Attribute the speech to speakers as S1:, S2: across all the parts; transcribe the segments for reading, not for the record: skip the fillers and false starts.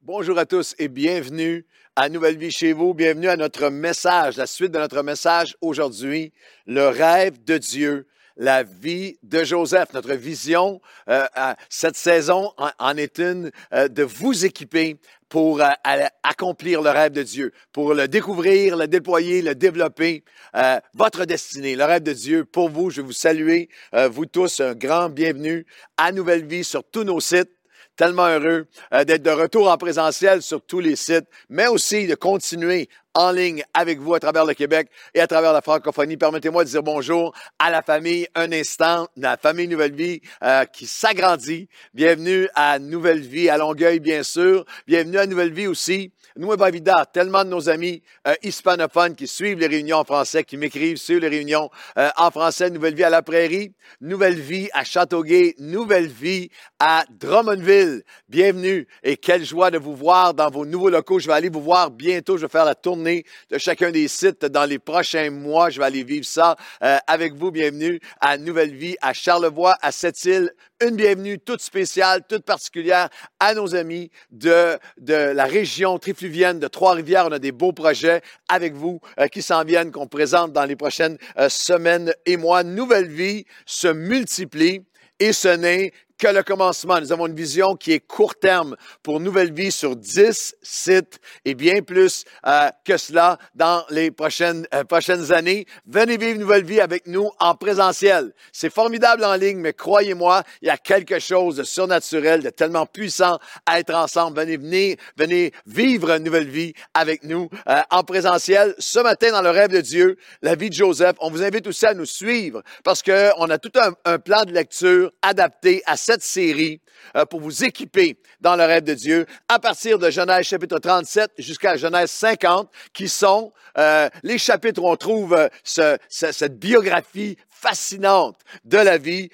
S1: Bonjour à tous et bienvenue à Nouvelle Vie chez vous. Bienvenue à notre message, la suite de notre message aujourd'hui, le rêve de Dieu, la vie de Joseph. Notre vision cette saison en est une de vous équiper pour accomplir le rêve de Dieu, pour le découvrir, le déployer, le développer, votre destinée, le rêve de Dieu pour vous. Je vais vous saluer, vous tous, un grand bienvenue à Nouvelle Vie sur tous nos sites. Tellement heureux d'être de retour en présentiel sur tous les sites, mais aussi de continuer en ligne avec vous à travers le Québec et à travers la francophonie. Permettez-moi de dire bonjour à la famille, un instant, la famille Nouvelle Vie qui s'agrandit. Bienvenue à Nouvelle Vie, à Longueuil, bien sûr. Bienvenue à Nouvelle Vie aussi. Nueva Vida, tellement de nos amis hispanophones qui suivent les réunions en français, qui m'écrivent sur les réunions en français. Nouvelle Vie à la Prairie, Nouvelle Vie à Châteauguay, Nouvelle Vie à Drummondville. Bienvenue et quelle joie de vous voir dans vos nouveaux locaux. Je vais aller vous voir bientôt. Je vais faire la tournée de chacun des sites dans les prochains mois. Je vais aller vivre ça avec vous. Bienvenue à Nouvelle Vie à Charlevoix, à Sept-Îles. Une bienvenue toute spéciale, toute particulière à nos amis de la région trifluvienne de Trois-Rivières. On a des beaux projets avec vous qui s'en viennent, qu'on présente dans les prochaines semaines et mois. Nouvelle Vie se multiplie et ce n'est que le commencement. Nous avons une vision qui est court terme pour Nouvelle Vie sur 10 sites et bien plus que cela dans les prochaines années. Venez vivre Nouvelle Vie avec nous en présentiel. C'est formidable en ligne, mais croyez-moi, il y a quelque chose de surnaturel, de tellement puissant à être ensemble. Venez vivre Nouvelle Vie avec nous en présentiel. Ce matin, dans le rêve de Dieu, la vie de Joseph, on vous invite aussi à nous suivre parce qu'on a tout un plan de lecture adapté à cette série pour vous équiper dans le rêve de Dieu à partir de Genèse chapitre 37 jusqu'à Genèse 50 qui sont les chapitres où on trouve cette biographie fascinante de la vie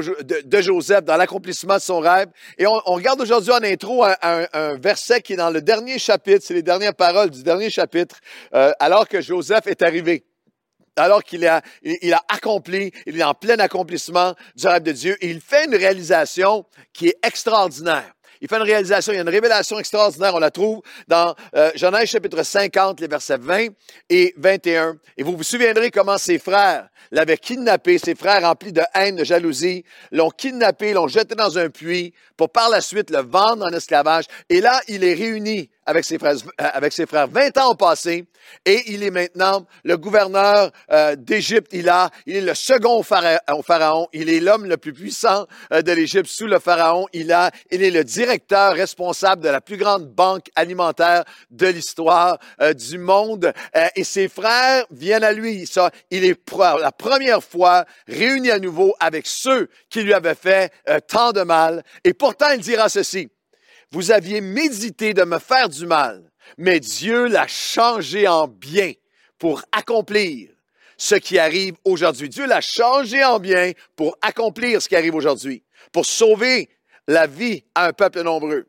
S1: de Joseph dans l'accomplissement de son rêve. Et on regarde aujourd'hui en intro un verset qui est dans le dernier chapitre, c'est les dernières paroles du dernier chapitre, alors que Joseph est arrivé. Alors qu'il a accompli, il est en plein accomplissement du rêve de Dieu et il fait une réalisation qui est extraordinaire. Il fait une réalisation, il y a une révélation extraordinaire, on la trouve dans Genèse chapitre 50, les versets 20 et 21. Et vous vous souviendrez comment ses frères l'avaient kidnappé, ses frères remplis de haine, de jalousie, l'ont kidnappé, l'ont jeté dans un puits pour par la suite le vendre en esclavage. Et là, il est réuni avec ses frères. 20 ans ont passé et il est maintenant le gouverneur d'Égypte. Il est le second au pharaon. Il est l'homme le plus puissant de l'Égypte sous le pharaon. Il est le directeur responsable de la plus grande banque alimentaire de l'histoire du monde. Et ses frères viennent à lui. Il est pour la première fois réuni à nouveau avec ceux qui lui avaient fait tant de mal. Et pourtant, il dira ceci. Vous aviez médité de me faire du mal, mais Dieu l'a changé en bien pour accomplir ce qui arrive aujourd'hui. Dieu l'a changé en bien pour accomplir ce qui arrive aujourd'hui, pour sauver la vie à un peuple nombreux.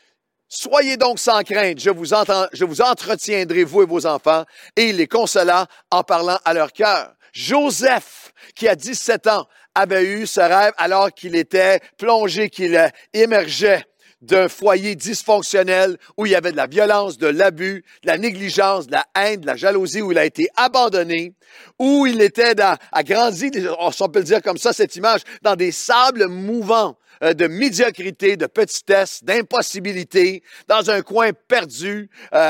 S1: Soyez donc sans crainte, je vous entretiendrai, vous et vos enfants, et il les consola en parlant à leur cœur. Joseph, qui a 17 ans, avait eu ce rêve alors qu'il était plongé, qu'il émergeait d'un foyer dysfonctionnel où il y avait de la violence, de l'abus, de la négligence, de la haine, de la jalousie, où il a été abandonné, où il était a grandi, si on peut le dire comme ça, cette image, dans des sables mouvants de médiocrité, de petitesse, d'impossibilité, dans un coin perdu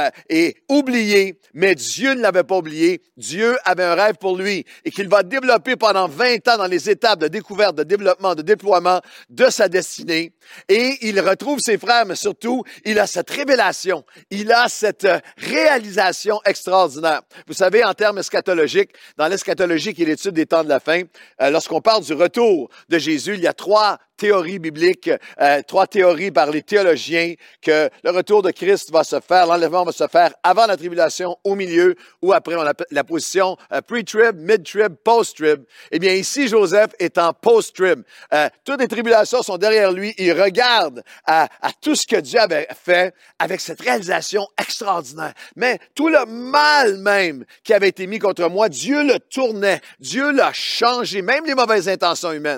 S1: et oublié. Mais Dieu ne l'avait pas oublié. Dieu avait un rêve pour lui et qu'il va développer pendant 20 ans dans les étapes de découverte, de développement, de déploiement de sa destinée. Et il retrouve ses frères, mais surtout, il a cette révélation. Il a cette réalisation extraordinaire. Vous savez, en termes eschatologiques, dans l'eschatologie qui est l'étude des temps de la fin, lorsqu'on parle du retour de Jésus, il y a trois théories bibliques, trois théories par les théologiens que le retour de Christ va se faire, l'enlèvement va se faire avant la tribulation, au milieu ou après. On a la position pre-trib, mid-trib, post-trib. Eh bien, ici, Joseph est en post-trib. Toutes les tribulations sont derrière lui. Il regarde à tout ce que Dieu avait fait avec cette réalisation extraordinaire. Mais tout le mal même qui avait été mis contre moi, Dieu le tournait. Dieu l'a changé, même les mauvaises intentions humaines,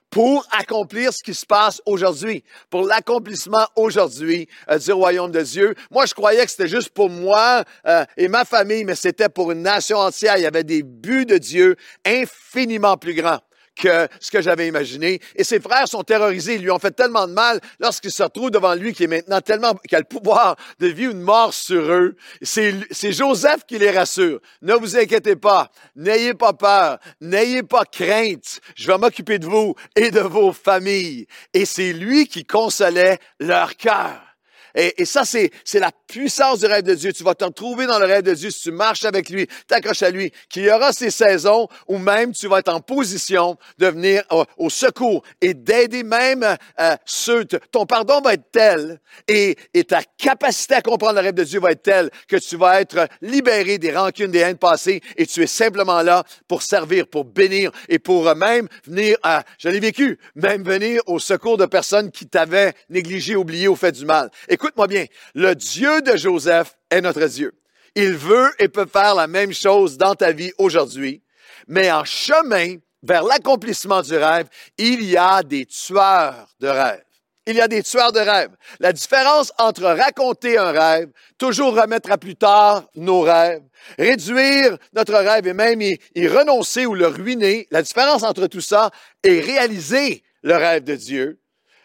S1: pour accomplir ce qui se passe aujourd'hui, pour l'accomplissement aujourd'hui du royaume de Dieu. Moi, je croyais que c'était juste pour moi et ma famille, mais c'était pour une nation entière. Il y avait des buts de Dieu infiniment plus grands que ce que j'avais imaginé. Et ses frères sont terrorisés. Ils lui ont fait tellement de mal lorsqu'ils se retrouvent devant lui qui est maintenant qui a le pouvoir de vie ou de mort sur eux. C'est Joseph qui les rassure. Ne vous inquiétez pas. N'ayez pas peur. N'ayez pas crainte. Je vais m'occuper de vous et de vos familles. Et c'est lui qui consolait leur cœur. Et ça, c'est la puissance du rêve de Dieu. Tu vas te retrouver dans le rêve de Dieu si tu marches avec lui, t'accroches à lui, qu'il y aura ces saisons où même tu vas être en position de venir au secours et d'aider même ceux. Ton pardon va être tel et ta capacité à comprendre le rêve de Dieu va être telle que tu vas être libéré des rancunes, des haines passées et tu es simplement là pour servir, pour bénir et pour même venir je l'ai vécu, même venir au secours de personnes qui t'avaient négligé, oublié ou fait du mal. Écoute-moi bien, le Dieu de Joseph est notre Dieu. Il veut et peut faire la même chose dans ta vie aujourd'hui, mais en chemin vers l'accomplissement du rêve, il y a des tueurs de rêve. Il y a des tueurs de rêve. La différence entre raconter un rêve, toujours remettre à plus tard nos rêves, réduire notre rêve et même y renoncer ou le ruiner, la différence entre tout ça et réaliser le rêve de Dieu,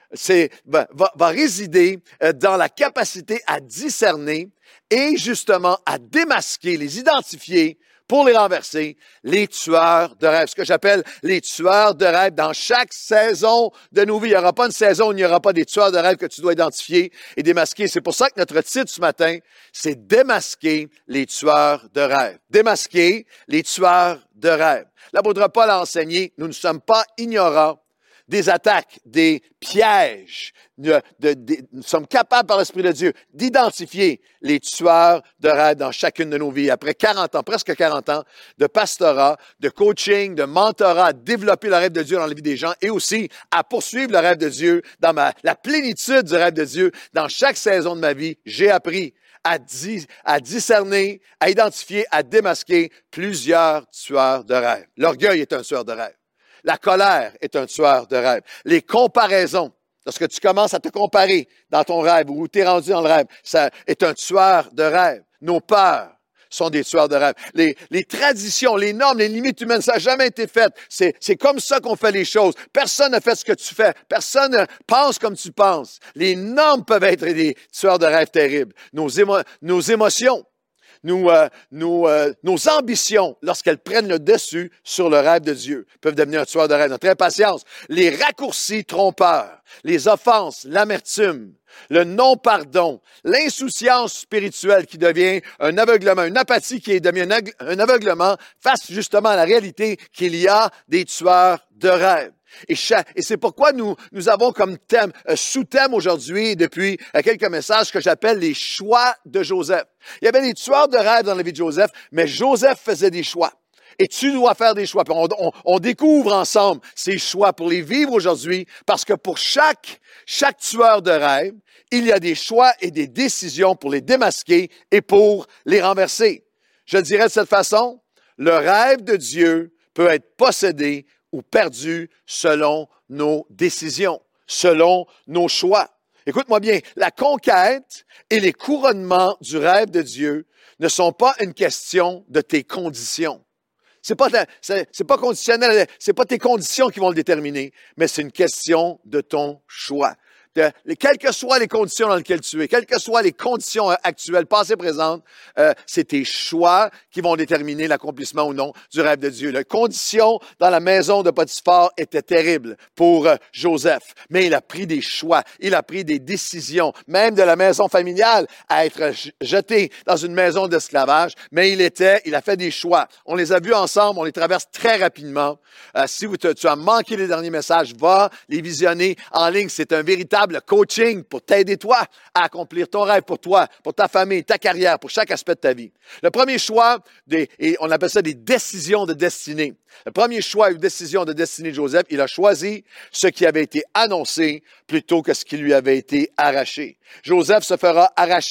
S1: va résider dans la capacité à discerner et justement à démasquer, les identifier pour les renverser, les tueurs de rêve. Ce que j'appelle les tueurs de rêve dans chaque saison de nos vies. Il n'y aura pas une saison où il n'y aura pas des tueurs de rêve que tu dois identifier et démasquer. C'est pour ça que notre titre ce matin, c'est démasquer les tueurs de rêve. Démasquer les tueurs de rêve. L'apôtre Paul a enseigné, nous ne sommes pas ignorants des attaques, des pièges. Nous sommes capables par l'Esprit de Dieu d'identifier les tueurs de rêve dans chacune de nos vies. Après 40 ans, presque 40 ans de pastorat, de coaching, de mentorat, à développer le rêve de Dieu dans la vie des gens et aussi à poursuivre le rêve de Dieu dans la plénitude du rêve de Dieu dans chaque saison de ma vie, j'ai appris à discerner, à identifier, à démasquer plusieurs tueurs de rêve. L'orgueil est un tueur de rêve. La colère est un tueur de rêve. Les comparaisons, lorsque tu commences à te comparer dans ton rêve ou où tu es rendu dans le rêve, ça est un tueur de rêve. Nos peurs sont des tueurs de rêve. Les traditions, les normes, les limites humaines, ça n'a jamais été fait. C'est comme ça qu'on fait les choses. Personne n'a fait ce que tu fais. Personne ne pense comme tu penses. Les normes peuvent être des tueurs de rêve terribles. Nos émotions, nos ambitions, lorsqu'elles prennent le dessus sur le rêve de Dieu, peuvent devenir un tueur de rêve. Notre impatience, les raccourcis trompeurs, les offenses, l'amertume, le non-pardon, l'insouciance spirituelle qui devient un aveuglement, une apathie qui devient un aveuglement face justement à la réalité qu'il y a des tueurs de rêve. Et c'est pourquoi nous avons comme thème, sous-thème aujourd'hui, depuis quelques messages, que j'appelle les choix de Joseph. Il y avait des tueurs de rêve dans la vie de Joseph, mais Joseph faisait des choix. Et tu dois faire des choix. Puis on découvre ensemble ces choix pour les vivre aujourd'hui, parce que pour chaque tueur de rêve, il y a des choix et des décisions pour les démasquer et pour les renverser. Je dirais de cette façon, le rêve de Dieu peut être possédé ou perdu selon nos décisions, selon nos choix. Écoute-moi bien, la conquête et les couronnements du rêve de Dieu ne sont pas une question de tes conditions. C'est pas conditionnel, c'est pas tes conditions qui vont le déterminer, mais c'est une question de ton choix. Quelles que soient les conditions dans lesquelles tu es, quelles que soient les conditions actuelles, passées, présentes, c'est tes choix qui vont déterminer l'accomplissement ou non du rêve de Dieu. Les conditions dans la maison de Potiphar étaient terribles pour Joseph, mais il a pris des choix, il a pris des décisions, même de la maison familiale à être jeté dans une maison d'esclavage, mais il a fait des choix. On les a vus ensemble, on les traverse très rapidement. Si tu as manqué les derniers messages, va les visionner en ligne. C'est un véritable coaching pour t'aider toi à accomplir ton rêve pour toi, pour ta famille, ta carrière, pour chaque aspect de ta vie. Le premier choix, et on appelle ça des décisions de destinée. Le premier choix ou décision de destinée de Joseph, il a choisi ce qui avait été annoncé plutôt que ce qui lui avait été arraché. Joseph se fera arracher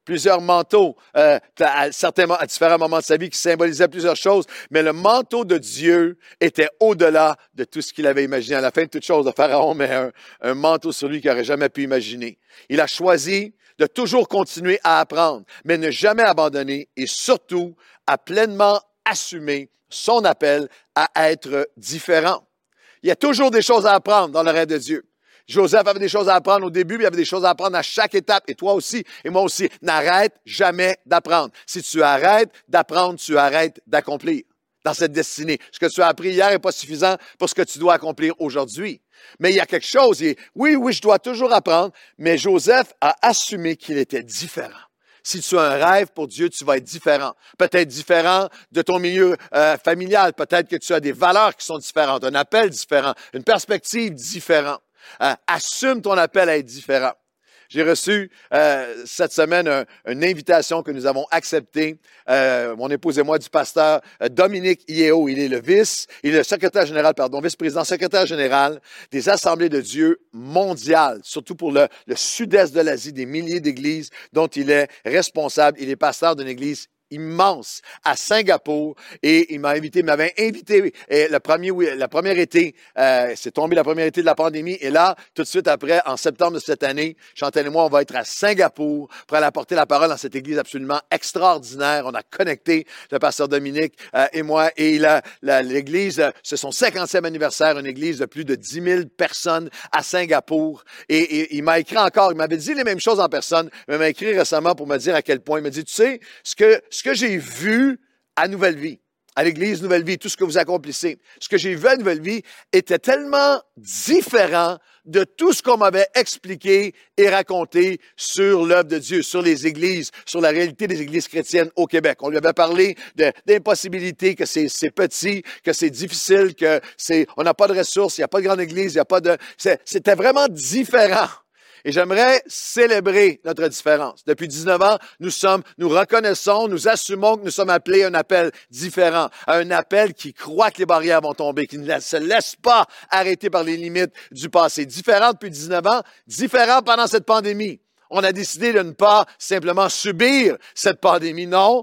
S1: plusieurs manteaux à différents moments de sa vie qui symbolisaient plusieurs choses, mais le manteau de Dieu était au-delà de tout ce qu'il avait imaginé. À la fin de toute chose, le Pharaon met un manteau sur lui qu'il n'aurait jamais pu imaginer. Il a choisi de toujours continuer à apprendre, mais ne jamais abandonner et surtout à pleinement assumer son appel à être différent. Il y a toujours des choses à apprendre dans le rêve de Dieu. Joseph avait des choses à apprendre au début, mais il y avait des choses à apprendre à chaque étape. Et toi aussi, et moi aussi, n'arrête jamais d'apprendre. Si tu arrêtes d'apprendre, tu arrêtes d'accomplir dans cette destinée. Ce que tu as appris hier n'est pas suffisant pour ce que tu dois accomplir aujourd'hui. Mais il y a quelque chose. Oui, je dois toujours apprendre, mais Joseph a assumé qu'il était différent. Si tu as un rêve pour Dieu, tu vas être différent. Peut-être différent de ton milieu familial. Peut-être que tu as des valeurs qui sont différentes, un appel différent, une perspective différente. Assume ton appel à être différent. J'ai reçu cette semaine une invitation que nous avons acceptée, mon épouse et moi, du pasteur Dominique Yeo. Il est le secrétaire général, vice-président, secrétaire général des Assemblées de Dieu mondiales, surtout pour le sud-est de l'Asie, des milliers d'églises dont il est responsable. Il est pasteur d'une église immense à Singapour et il m'avait invité le premier été, c'est tombé la première été de la pandémie et là, tout de suite après, en septembre de cette année, Chantal et moi, on va être à Singapour pour aller apporter la parole dans cette église absolument extraordinaire. On a connecté le pasteur Dominique et moi et l'église, c'est son 50e anniversaire, une église de plus de 10 000 personnes à Singapour et il m'a écrit encore, il m'avait dit les mêmes choses en personne, mais il m'a écrit récemment pour me dire à quel point, il m'a dit, tu sais, ce que j'ai vu à Nouvelle Vie, à l'Église Nouvelle Vie, tout ce que vous accomplissez, ce que j'ai vu à Nouvelle Vie était tellement différent de tout ce qu'on m'avait expliqué et raconté sur l'œuvre de Dieu, sur les églises, sur la réalité des églises chrétiennes au Québec. On lui avait parlé d'impossibilités, que c'est petit, que c'est difficile, on n'a pas de ressources, il n'y a pas de grande église, c'était vraiment différent. Et j'aimerais célébrer notre différence. Depuis 19 ans, nous reconnaissons, nous assumons que nous sommes appelés à un appel différent, à un appel qui croit que les barrières vont tomber, qui ne se laisse pas arrêter par les limites du passé. Différent depuis 19 ans, différent pendant cette pandémie. On a décidé de ne pas simplement subir cette pandémie, non,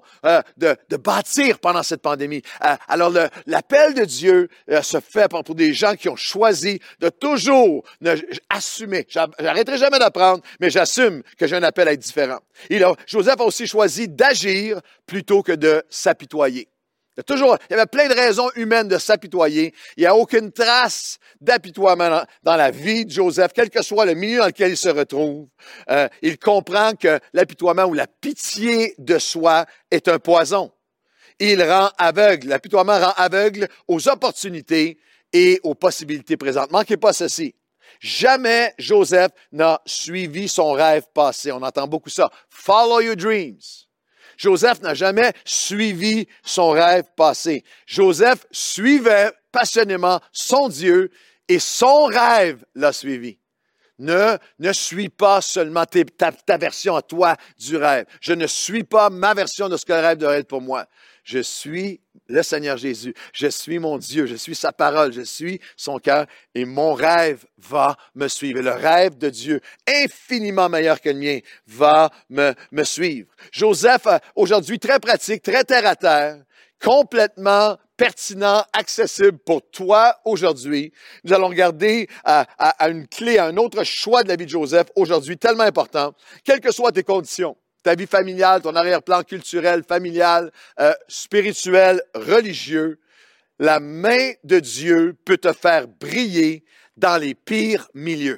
S1: de bâtir pendant cette pandémie. Alors, l'appel de Dieu se fait pour des gens qui ont choisi de toujours assumer. J'arrêterai jamais d'apprendre, mais j'assume que j'ai un appel à être différent. Joseph a aussi choisi d'agir plutôt que de s'apitoyer. Il y avait plein de raisons humaines de s'apitoyer. Il n'y a aucune trace d'apitoiement dans la vie de Joseph, quel que soit le milieu dans lequel il se retrouve. Il comprend que l'apitoiement ou la pitié de soi est un poison. Il rend aveugle. L'apitoiement rend aveugle aux opportunités et aux possibilités présentes. Manquez pas ceci. Jamais Joseph n'a suivi son rêve passé. On entend beaucoup ça. Follow your dreams. Joseph n'a jamais suivi son rêve passé. Joseph suivait passionnément son Dieu et son rêve l'a suivi. Ne suis pas seulement ta version à toi du rêve. Je ne suis pas ma version de ce que le rêve doit être pour moi. Je suis le Seigneur Jésus. Je suis mon Dieu. Je suis sa parole. Je suis son cœur et mon rêve va me suivre. Et le rêve de Dieu, infiniment meilleur que le mien, va me suivre. Joseph, aujourd'hui, très pratique, très terre à terre, complètement pertinent, accessible pour toi aujourd'hui. Nous allons regarder à une clé, à un autre choix de la vie de Joseph aujourd'hui, tellement important, quelles que soient tes conditions. Ta vie familiale, ton arrière-plan culturel, familial, spirituel, religieux, la main de Dieu peut te faire briller dans les pires milieux.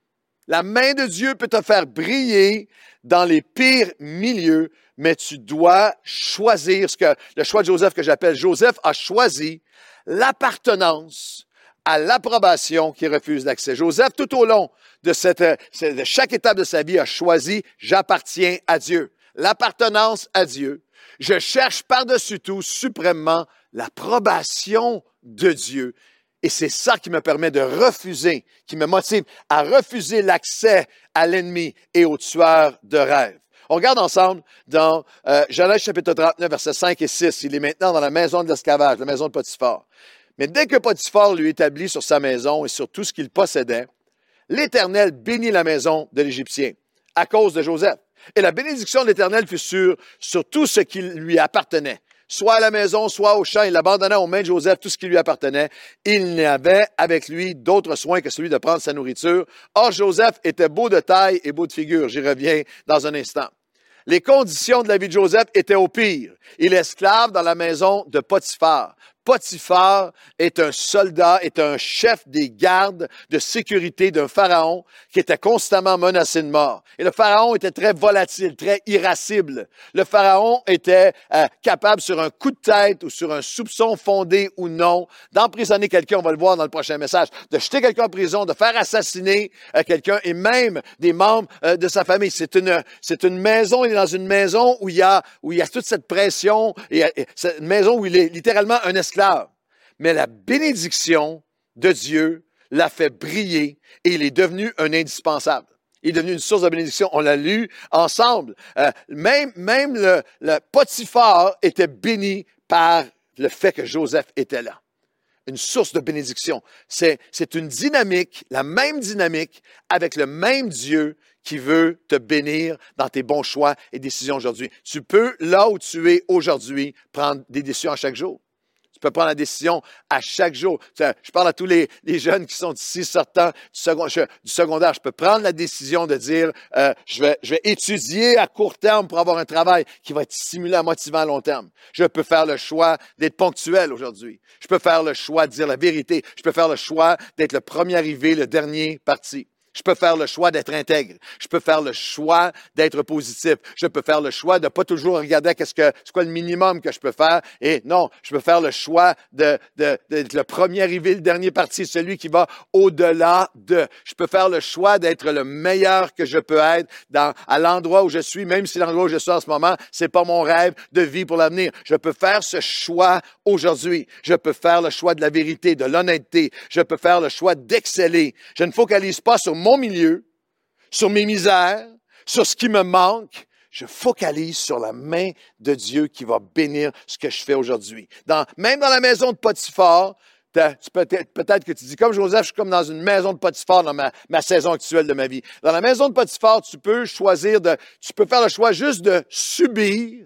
S1: La main de Dieu peut te faire briller dans les pires milieux, mais tu dois choisir le choix de Joseph que j'appelle Joseph a choisi l'appartenance à l'approbation qui refuse l'accès. Joseph, tout au long de chaque étape de sa vie, a choisi « j'appartiens à Dieu ». L'appartenance à Dieu. Je cherche par-dessus tout, suprêmement, l'approbation de Dieu. Et c'est ça qui me permet de refuser, qui me motive à refuser l'accès à l'ennemi et aux tueurs de rêves. On regarde ensemble dans Genèse chapitre 39, versets 5 et 6. Il est maintenant dans la maison de l'esclavage, la maison de Potiphar. Mais dès que Potiphar lui établit sur sa maison et sur tout ce qu'il possédait, l'Éternel bénit la maison de l'Égyptien à cause de Joseph. Et la bénédiction de l'Éternel fut sur tout ce qui lui appartenait. Soit à la maison, soit au champ, il abandonna aux mains de Joseph tout ce qui lui appartenait. Il n'avait avec lui d'autre soin que celui de prendre sa nourriture. Or, Joseph était beau de taille et beau de figure. J'y reviens dans un instant. Les conditions de la vie de Joseph étaient au pire. Il est esclave dans la maison de Potiphar. Potiphar est un soldat, est un chef des gardes de sécurité d'un pharaon qui était constamment menacé de mort. Et le pharaon était très volatile, très irascible. Le pharaon était capable, sur un coup de tête ou sur un soupçon fondé ou non, d'emprisonner quelqu'un, on va le voir dans le prochain message, de jeter quelqu'un en prison, de faire assassiner quelqu'un et même des membres de sa famille. C'est une maison, il est dans une maison où il y a toute cette pression, c'est une maison où il est littéralement un esclave. Mais la bénédiction de Dieu l'a fait briller et il est devenu un indispensable. Il est devenu une source de bénédiction. On l'a lu ensemble. Même le Potiphar était béni par le fait que Joseph était là. Une source de bénédiction. C'est une dynamique, la même dynamique avec le même Dieu qui veut te bénir dans tes bons choix et décisions aujourd'hui. Tu peux, là où tu es aujourd'hui, prendre des décisions à chaque jour. Tu peux prendre la décision à chaque jour. Je parle à tous les jeunes qui sont ici sortant du secondaire. Je peux prendre la décision de dire, je vais étudier à court terme pour avoir un travail qui va être stimulant, motivant à long terme. Je peux faire le choix d'être ponctuel aujourd'hui. Je peux faire le choix de dire la vérité. Je peux faire le choix d'être le premier arrivé, le dernier parti. Je peux faire le choix d'être intègre. Je peux faire le choix d'être positif. Je peux faire le choix de pas toujours regarder c'est quoi le minimum que je peux faire. Et non, je peux faire le choix d'être le premier arrivé, le dernier parti, celui qui va au-delà de. Je peux faire le choix d'être le meilleur que je peux être à l'endroit où je suis, même si l'endroit où je suis en ce moment, c'est pas mon rêve de vie pour l'avenir. Je peux faire ce choix aujourd'hui. Je peux faire le choix de la vérité, de l'honnêteté. Je peux faire le choix d'exceller. Je ne focalise pas sur mon milieu, sur mes misères, sur ce qui me manque. Je focalise sur la main de Dieu qui va bénir ce que je fais aujourd'hui. Même dans la maison de Potiphar, peut-être que tu dis, comme Joseph, je suis comme dans une maison de Potiphar dans ma saison actuelle de ma vie. Dans la maison de Potiphar, tu peux faire le choix juste de subir,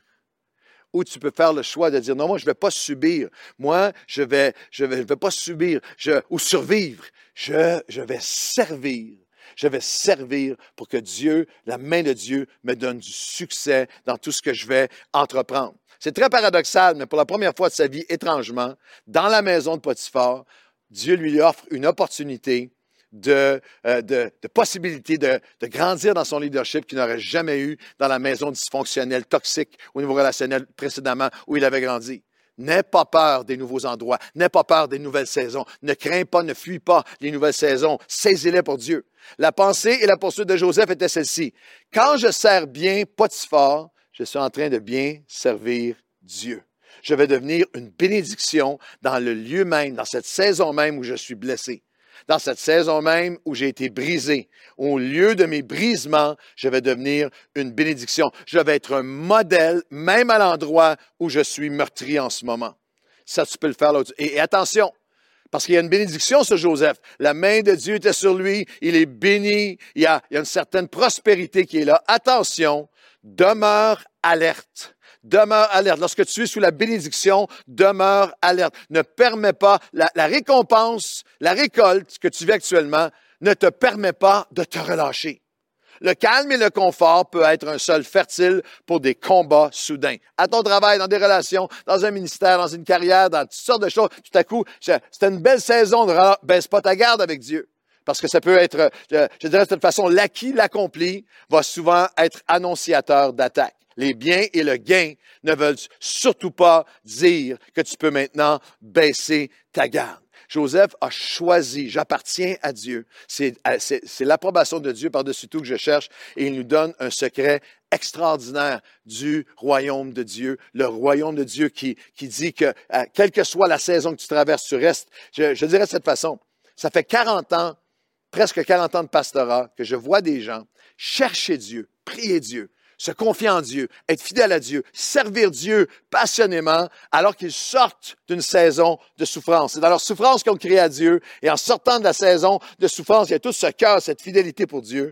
S1: ou tu peux faire le choix de dire, non, moi, je ne vais pas subir. Moi, je vais pas subir ou survivre. Je vais servir. Je vais servir pour que Dieu, la main de Dieu, me donne du succès dans tout ce que je vais entreprendre. C'est très paradoxal, mais pour la première fois de sa vie, étrangement, dans la maison de Potiphar, Dieu lui offre une opportunité de possibilité de grandir dans son leadership qu'il n'aurait jamais eu dans la maison dysfonctionnelle, toxique, au niveau relationnel précédemment où il avait grandi. N'aie pas peur des nouveaux endroits. N'aie pas peur des nouvelles saisons. Ne crains pas, ne fuis pas les nouvelles saisons. Saisis-les pour Dieu. La pensée et la poursuite de Joseph étaient celle-ci. Quand je sers bien Potiphar, je suis en train de bien servir Dieu. Je vais devenir une bénédiction dans le lieu même, dans cette saison même où je suis blessé. Dans cette saison même où j'ai été brisé, au lieu de mes brisements, je vais devenir une bénédiction. Je vais être un modèle, même à l'endroit où je suis meurtri en ce moment. Ça, tu peux le faire là. Et attention, parce qu'il y a une bénédiction sur Joseph. La main de Dieu était sur lui, il est béni, il y a une certaine prospérité qui est là. Attention, demeure alerte. Demeure alerte. Lorsque tu es sous la bénédiction, demeure alerte. Ne permets pas, la récompense, la récolte que tu vis actuellement ne te permet pas de te relâcher. Le calme et le confort peut être un sol fertile pour des combats soudains. À ton travail, dans des relations, dans un ministère, dans une carrière, dans toutes sortes de choses, tout à coup, c'était une belle saison de baisse pas ta garde avec Dieu. Parce que ça peut être, je dirais de toute façon, l'acquis, l'accompli va souvent être annonciateur d'attaque. Les biens et le gain ne veulent surtout pas dire que tu peux maintenant baisser ta garde. Joseph a choisi, j'appartiens à Dieu. C'est l'approbation de Dieu par-dessus tout que je cherche et il nous donne un secret extraordinaire du royaume de Dieu. Le royaume de Dieu qui dit que, quelle que soit la saison que tu traverses, tu restes. Je dirais de cette façon, ça fait 40 ans, presque 40 ans de pastorat que je vois des gens chercher Dieu, prier Dieu, se confier en Dieu, être fidèle à Dieu, servir Dieu passionnément alors qu'ils sortent d'une saison de souffrance. C'est dans leur souffrance qu'ils ont crié à Dieu et en sortant de la saison de souffrance, il y a tout ce cœur, cette fidélité pour Dieu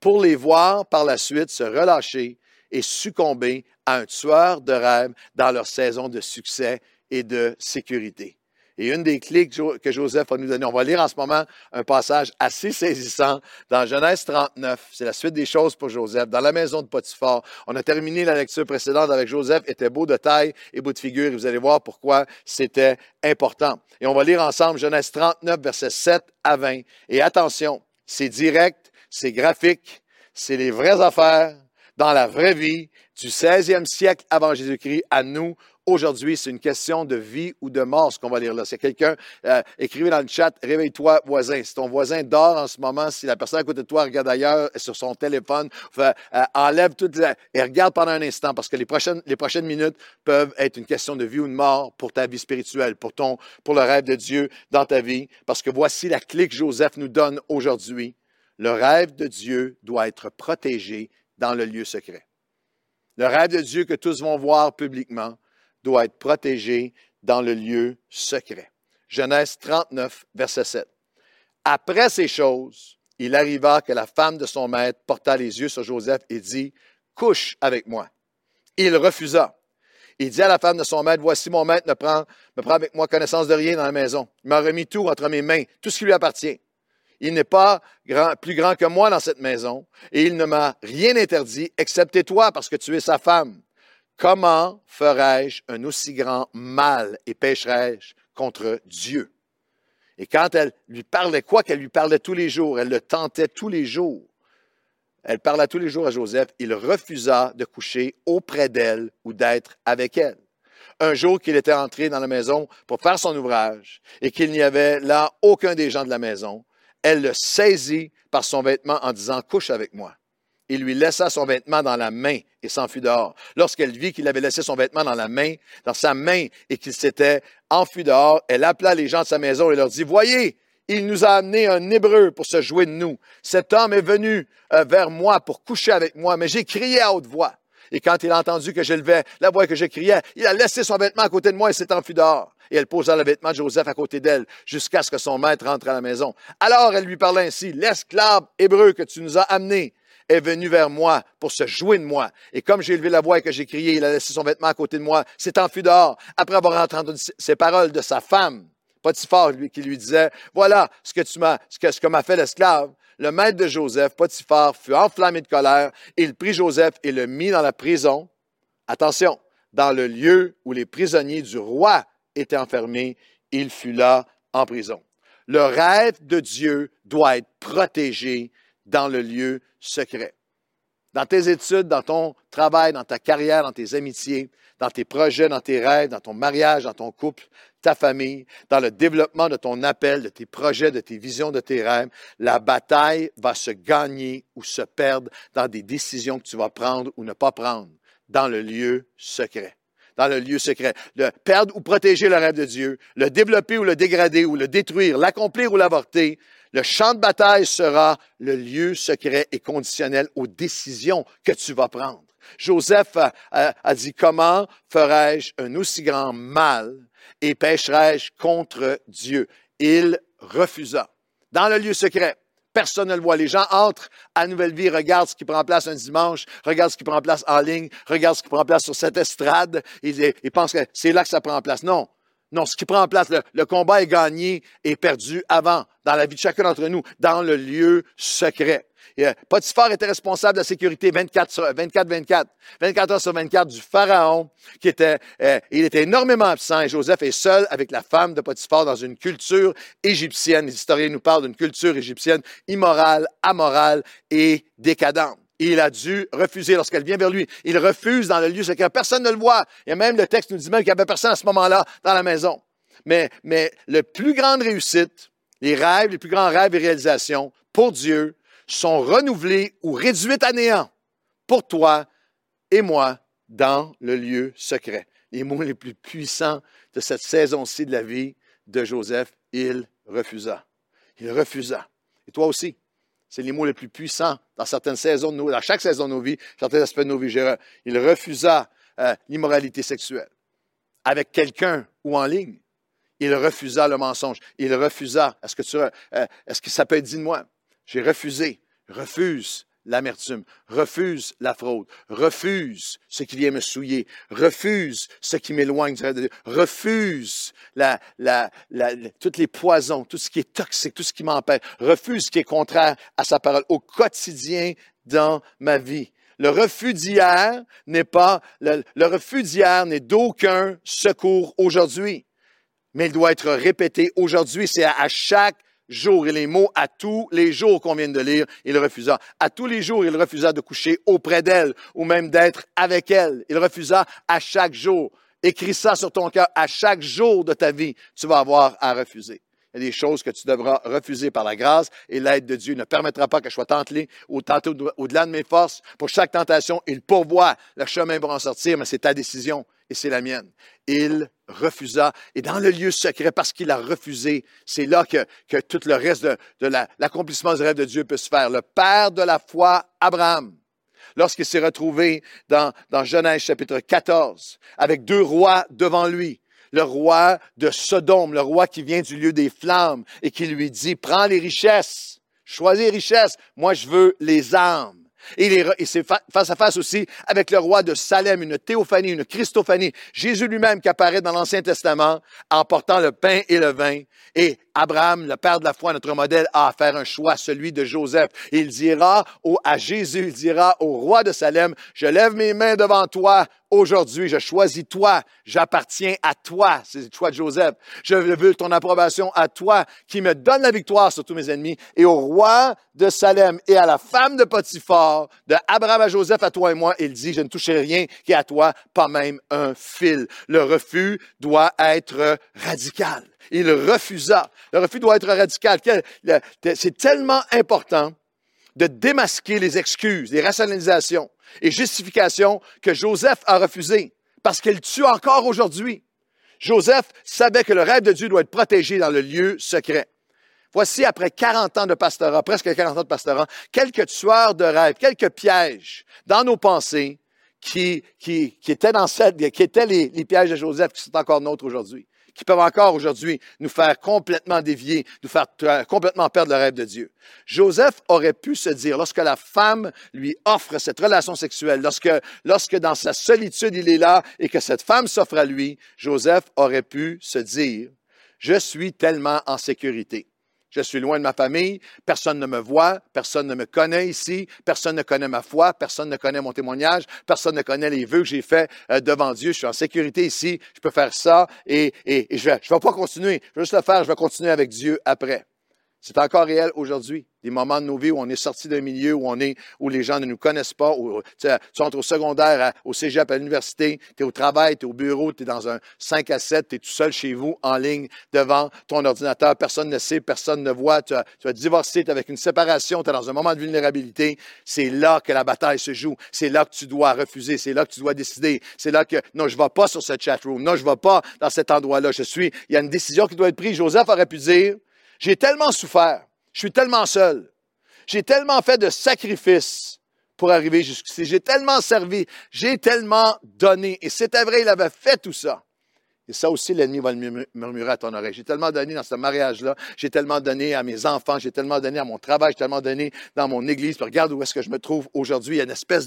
S1: pour les voir par la suite se relâcher et succomber à un tueur de rêves dans leur saison de succès et de sécurité. Et une des clés que Joseph va nous donner, on va lire en ce moment un passage assez saisissant dans Genèse 39. C'est la suite des choses pour Joseph. Dans la maison de Potiphar, on a terminé la lecture précédente avec Joseph, était beau de taille et beau de figure. Et vous allez voir pourquoi c'était important. Et on va lire ensemble Genèse 39, versets 7 à 20. Et attention, c'est direct, c'est graphique, c'est les vraies affaires dans la vraie vie du 16e siècle avant Jésus-Christ à nous. Aujourd'hui, c'est une question de vie ou de mort, ce qu'on va lire là. C'est quelqu'un, écrivez dans le chat, réveille-toi, voisin. Si ton voisin dort en ce moment, si la personne à côté de toi regarde ailleurs sur son téléphone, enlève tout et regarde pendant un instant, parce que les prochaines minutes peuvent être une question de vie ou de mort pour ta vie spirituelle, pour le rêve de Dieu dans ta vie. Parce que voici la clé que Joseph nous donne aujourd'hui. Le rêve de Dieu doit être protégé dans le lieu secret. Le rêve de Dieu que tous vont voir publiquement doit être protégé dans le lieu secret. Genèse 39, verset 7. Après ces choses, il arriva que la femme de son maître porta les yeux sur Joseph et dit, « Couche avec moi. » Il refusa. Il dit à la femme de son maître, « Voici mon maître me prend avec moi connaissance de rien dans la maison. Il m'a remis tout entre mes mains, tout ce qui lui appartient. Il n'est pas plus grand que moi dans cette maison, et il ne m'a rien interdit, excepté toi, parce que tu es sa femme. Comment ferais-je un aussi grand mal et pécherais-je contre Dieu? » Et quand elle lui parlait quoi qu'elle lui parlait tous les jours, elle le tentait tous les jours. Elle parlait tous les jours à Joseph. Il refusa de coucher auprès d'elle ou d'être avec elle. Un jour qu'il était entré dans la maison pour faire son ouvrage et qu'il n'y avait là aucun des gens de la maison, elle le saisit par son vêtement en disant « Couche avec moi ». Il lui laissa son vêtement dans la main et s'enfuit dehors. Lorsqu'elle vit qu'il avait laissé son vêtement dans sa main et qu'il s'était enfui dehors, elle appela les gens de sa maison et leur dit, « Voyez, il nous a amené un Hébreu pour se jouer de nous. Cet homme est venu vers moi pour coucher avec moi, mais j'ai crié à haute voix. Et quand il a entendu que j'élevais la voix et que je criais, il a laissé son vêtement à côté de moi et s'est enfui dehors. » Et elle posa le vêtement de Joseph à côté d'elle, jusqu'à ce que son maître rentre à la maison. Alors elle lui parla ainsi, « L'esclave hébreu que tu nous as amené est venu vers moi pour se jouer de moi. Et comme j'ai élevé la voix et que j'ai crié, il a laissé son vêtement à côté de moi, s'est enfui dehors. Après avoir entendu ces paroles de sa femme, Potiphar, qui lui disait, « Voilà ce que m'a fait l'esclave. » Le maître de Joseph, Potiphar, fut enflammé de colère. Il prit Joseph et le mit dans la prison. Attention, dans le lieu où les prisonniers du roi étaient enfermés, il fut là en prison. Le rêve de Dieu doit être protégé dans le lieu secret. Dans tes études, dans ton travail, dans ta carrière, dans tes amitiés, dans tes projets, dans tes rêves, dans ton mariage, dans ton couple, ta famille, dans le développement de ton appel, de tes projets, de tes visions, de tes rêves, la bataille va se gagner ou se perdre dans des décisions que tu vas prendre ou ne pas prendre dans le lieu secret. Dans le lieu secret. Le perdre ou protéger le rêve de Dieu, le développer ou le dégrader ou le détruire, l'accomplir ou l'avorter, le champ de bataille sera le lieu secret et conditionnel aux décisions que tu vas prendre. Joseph a dit, « Comment ferais-je un aussi grand mal et pécherais-je contre Dieu? » Il refusa. Dans le lieu secret, personne ne le voit. Les gens entrent à Nouvelle Vie, regardent ce qui prend place un dimanche, regardent ce qui prend place en ligne, regardent ce qui prend place sur cette estrade. Ils pensent que c'est là que ça prend place. Non. Non, ce qui prend place, le combat est gagné et perdu avant, dans la vie de chacun d'entre nous, dans le lieu secret. Potiphar était responsable de la sécurité 24 heures sur 24 du Pharaon, il était énormément absent et Joseph est seul avec la femme de Potiphar dans une culture égyptienne. Les historiens nous parlent d'une culture égyptienne immorale, amorale et décadente. Et il a dû refuser lorsqu'elle vient vers lui. Il refuse dans le lieu secret. Personne ne le voit. Et même le texte nous dit même qu'il n'y avait personne à ce moment-là dans la maison. Mais la plus grande réussite, les plus grands rêves et réalisations pour Dieu sont renouvelés ou réduits à néant pour toi et moi dans le lieu secret. Les mots les plus puissants de cette saison-ci de la vie de Joseph, il refusa. Il refusa. Et toi aussi. C'est les mots les plus puissants dans certaines saisons de nos vies, dans chaque saison de nos vies, certains aspects de nos vies. Il refusa l'immoralité sexuelle avec quelqu'un ou en ligne. Il refusa le mensonge. Il refusa. Est-ce que ça peut être dit de moi? J'ai refusé, refuse l'amertume, refuse la fraude, refuse ce qui vient me souiller, refuse ce qui m'éloigne du rêve de Dieu, refuse tous les poisons, tout ce qui est toxique, tout ce qui m'empêche, refuse ce qui est contraire à sa parole au quotidien dans ma vie. Le refus d'hier n'est d'aucun secours aujourd'hui, mais il doit être répété aujourd'hui. C'est à chaque jour. Et les mots « à tous les jours » qu'on vient de lire, il refusa. À tous les jours, il refusa de coucher auprès d'elle ou même d'être avec elle. Il refusa à chaque jour. Écris ça sur ton cœur. À chaque jour de ta vie, tu vas avoir à refuser. Il y a des choses que tu devras refuser par la grâce et l'aide de Dieu ne permettra pas que je sois tenté au-delà de mes forces. Pour chaque tentation, il pourvoit le chemin pour en sortir, mais c'est ta décision et c'est la mienne. Il refusa. Et dans le lieu secret, parce qu'il a refusé, c'est là que tout le reste de l'accomplissement du rêve de Dieu peut se faire. Le père de la foi, Abraham, lorsqu'il s'est retrouvé dans Genèse chapitre 14, avec 2 rois devant lui, le roi de Sodome, le roi qui vient du lieu des flammes et qui lui dit, prends les richesses, choisis les richesses, moi je veux les âmes. Et c'est face à face aussi avec le roi de Salem, une théophanie, une Christophanie. Jésus lui-même qui apparaît dans l'Ancien Testament en portant le pain et le vin. Et Abraham, le père de la foi, notre modèle, a à faire un choix, celui de Joseph. Et il dira à Jésus, il dira au roi de Salem, je lève mes mains devant toi aujourd'hui, je choisis toi, j'appartiens à toi. C'est le choix de Joseph. Je veux ton approbation à toi qui me donne la victoire sur tous mes ennemis. Et au roi de Salem et à la femme de Potiphar, de Abraham à Joseph, à toi et moi, il dit, je ne toucherai rien qui est à toi, pas même un fil. Le refus doit être radical. Il refusa. Le refus doit être radical. C'est tellement important de démasquer les excuses, les rationalisations et justifications que Joseph a refusées parce qu'elle tue encore aujourd'hui. Joseph savait que le rêve de Dieu doit être protégé dans le lieu secret. Voici, après 40 ans de pastorat, presque 40 ans de pastorat, quelques tueurs de rêves, quelques pièges dans nos pensées qui étaient les pièges de Joseph, qui sont encore nôtres aujourd'hui, qui peuvent encore aujourd'hui nous faire complètement dévier, nous faire complètement perdre le rêve de Dieu. Joseph aurait pu se dire, lorsque la femme lui offre cette relation sexuelle, lorsque dans sa solitude il est là et que cette femme s'offre à lui, Joseph aurait pu se dire, je suis tellement en sécurité. Je suis loin de ma famille, personne ne me voit, personne ne me connaît ici, personne ne connaît ma foi, personne ne connaît mon témoignage, personne ne connaît les vœux que j'ai faits devant Dieu. Je suis en sécurité ici, je peux faire ça et je vais pas continuer. Je vais juste le faire, je vais continuer avec Dieu après. C'est encore réel aujourd'hui. Des moments de nos vies où on est sorti d'un milieu où les gens ne nous connaissent pas, où tu entres au secondaire, au cégep, à l'université, tu es au travail, tu es au bureau, tu es dans un 5 à 7, tu es tout seul chez vous, en ligne, devant ton ordinateur, personne ne sait, personne ne voit, tu as divorcé, tu es avec une séparation, tu es dans un moment de vulnérabilité. C'est là que la bataille se joue. C'est là que tu dois refuser, c'est là que tu dois décider. C'est là que, non, je ne vais pas sur cette chat room, non, je ne vais pas dans cet endroit-là. Il y a une décision qui doit être prise. Joseph aurait pu dire, j'ai tellement souffert, je suis tellement seul, j'ai tellement fait de sacrifices pour arriver jusqu'ici, j'ai tellement servi, j'ai tellement donné. Et c'était vrai, il avait fait tout ça. Et ça aussi, l'ennemi va le murmurer à ton oreille. J'ai tellement donné dans ce mariage-là, j'ai tellement donné à mes enfants, j'ai tellement donné à mon travail, j'ai tellement donné dans mon église. Puis regarde où est-ce que je me trouve aujourd'hui. Il y a une espèce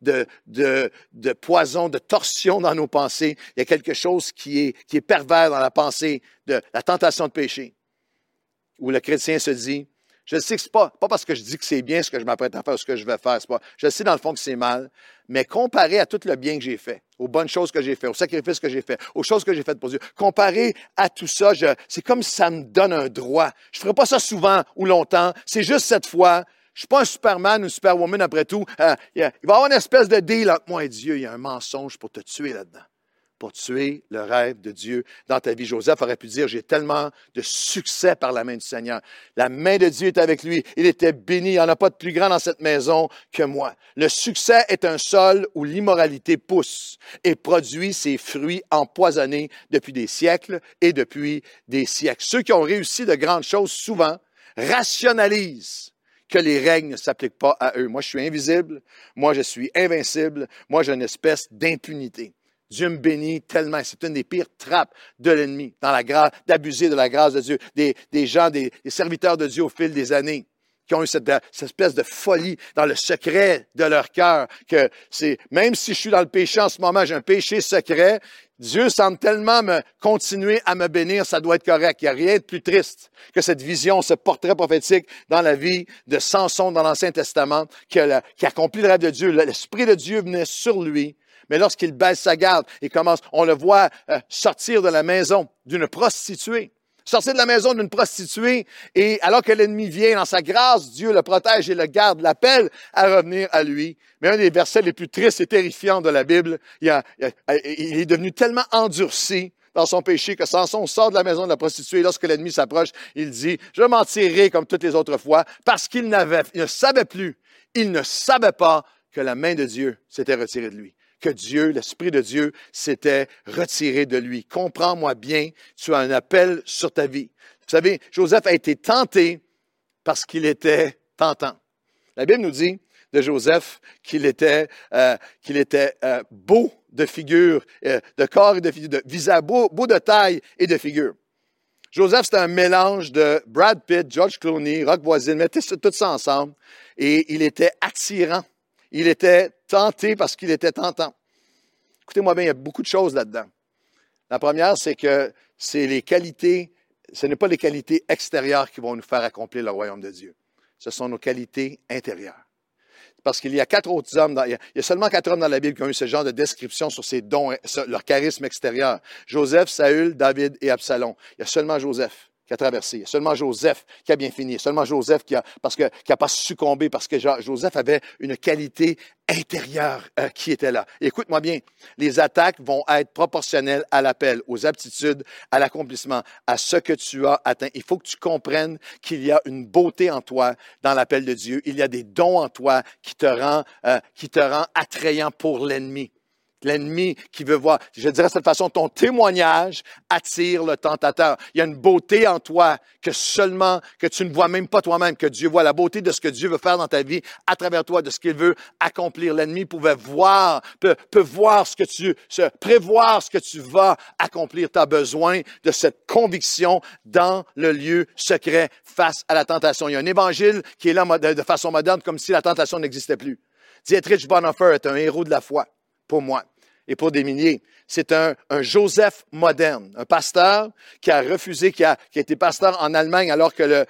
S1: de poison, de torsion dans nos pensées. Il y a quelque chose qui est pervers dans la pensée de la tentation de péché, où le chrétien se dit, je sais que c'est pas parce que je dis que c'est bien ce que je m'apprête à faire, ce que je vais faire, je sais dans le fond que c'est mal, mais comparé à tout le bien que j'ai fait, aux bonnes choses que j'ai fait, aux sacrifices que j'ai fait, aux choses que j'ai faites pour Dieu, comparé à tout ça, c'est comme si ça me donne un droit. Je ferai pas ça souvent ou longtemps, c'est juste cette fois. Je suis pas un Superman ou Superwoman après tout. Il va y avoir une espèce de deal entre moi et Dieu. Il y a un mensonge pour te tuer là-dedans, pour tuer le rêve de Dieu dans ta vie. Joseph aurait pu dire, j'ai tellement de succès par la main du Seigneur. La main de Dieu est avec lui. Il était béni. Il n'y en a pas de plus grand dans cette maison que moi. Le succès est un sol où l'immoralité pousse et produit ses fruits empoisonnés depuis des siècles et depuis des siècles. Ceux qui ont réussi de grandes choses, souvent, rationalisent que les règles ne s'appliquent pas à eux. Moi, je suis invisible. Moi, je suis invincible. Moi, j'ai une espèce d'impunité. Dieu me bénit tellement. C'est une des pires trappes de l'ennemi, d'abuser de la grâce de Dieu. Des gens, des serviteurs de Dieu au fil des années, qui ont eu cette espèce de folie dans le secret de leur cœur, que c'est, même si je suis dans le péché en ce moment, j'ai un péché secret, Dieu semble tellement me continuer à me bénir, ça doit être correct. Il n'y a rien de plus triste que cette vision, ce portrait prophétique dans la vie de Samson dans l'Ancien Testament, qui accomplit le rêve de Dieu. L'Esprit de Dieu venait sur lui. Mais lorsqu'il baisse sa garde, on le voit sortir de la maison d'une prostituée. Sortir de la maison d'une prostituée, et alors que l'ennemi vient dans sa grâce, Dieu le protège et le garde, l'appelle à revenir à lui. Mais un des versets les plus tristes et terrifiants de la Bible, il est devenu tellement endurci dans son péché que Samson sort de la maison de la prostituée. Et lorsque l'ennemi s'approche, il dit, « Je m'en tirerai comme toutes les autres fois, parce qu'il ne savait plus, il ne savait pas que la main de Dieu s'était retirée de lui. » Que Dieu, l'Esprit de Dieu, s'était retiré de lui. Comprends-moi bien, tu as un appel sur ta vie. Vous savez, Joseph a été tenté parce qu'il était tentant. La Bible nous dit de Joseph qu'il était beau de figure, de corps et de figure, de visage, beau de taille et de figure. Joseph, c'était un mélange de Brad Pitt, George Clooney, Rock Voisine, mettez tout ça ensemble, et il était attirant. Il était tenté parce qu'il était tentant. Écoutez-moi bien, il y a beaucoup de choses là-dedans. La première, c'est que c'est les qualités, ce n'est pas les qualités extérieures qui vont nous faire accomplir le royaume de Dieu. Ce sont nos qualités intérieures. Parce qu'il y a il y a seulement 4 hommes dans la Bible qui ont eu ce genre de description sur ces dons, leur charisme extérieur. Joseph, Saül, David et Absalom. Il y a seulement Joseph qui a traversé. Il y a seulement Joseph qui a bien fini. Il y a seulement Joseph qui a pas succombé parce que Joseph avait une qualité intérieure qui était là. Et écoute-moi bien, les attaques vont être proportionnelles à l'appel, aux aptitudes, à l'accomplissement, à ce que tu as atteint. Il faut que tu comprennes qu'il y a une beauté en toi dans l'appel de Dieu. Il y a des dons en toi qui te rend attrayant pour l'ennemi. L'ennemi qui veut voir, je dirais de cette façon, ton témoignage attire le tentateur. Il y a une beauté en toi que tu ne vois même pas toi-même, que Dieu voit, la beauté de ce que Dieu veut faire dans ta vie à travers toi, de ce qu'il veut accomplir. L'ennemi peut voir prévoir ce que tu vas accomplir. Tu as besoin de cette conviction dans le lieu secret face à la tentation. Il y a un évangile qui est là de façon moderne, comme si la tentation n'existait plus. Dietrich Bonhoeffer est un héros de la foi pour moi et pour des milliers. C'est un Joseph moderne, un pasteur qui a refusé, qui a été pasteur en Allemagne alors que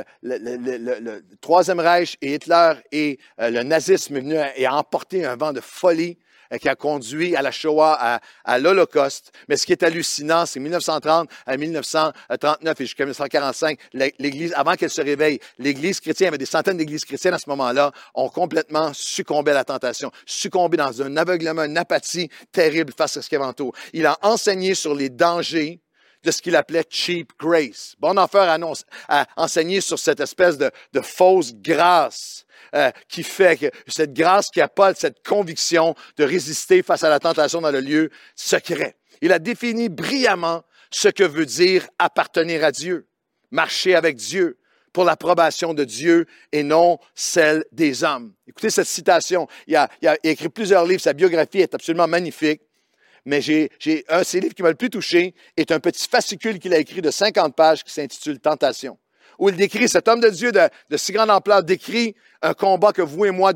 S1: le Troisième Reich et Hitler et le nazisme est venu et a emporté un vent de folie qui a conduit à la Shoah, à l'Holocauste. Mais ce qui est hallucinant, c'est 1930 à 1939 et jusqu'à 1945, l'Église, avant qu'elle se réveille, l'Église chrétienne, il y avait des centaines d'églises chrétiennes à ce moment-là, ont complètement succombé à la tentation, succombé dans un aveuglement, une apathie terrible face à ce qu'il y avait autour. Il a enseigné sur les dangers de ce qu'il appelait cheap grace. Bonhoeffer a enseigné sur cette espèce de fausse grâce qui fait que cette grâce qui n'a pas cette conviction de résister face à la tentation dans le lieu secret. Il a défini brillamment ce que veut dire appartenir à Dieu, marcher avec Dieu pour l'approbation de Dieu et non celle des hommes. Écoutez cette citation. Il a écrit plusieurs livres. Sa biographie est absolument magnifique. Mais un de ses livres qui m'a le plus touché est un petit fascicule qu'il a écrit de 50 pages qui s'intitule « Tentation », où il décrit, cet homme de Dieu de si grande ampleur, décrit un combat que vous et moi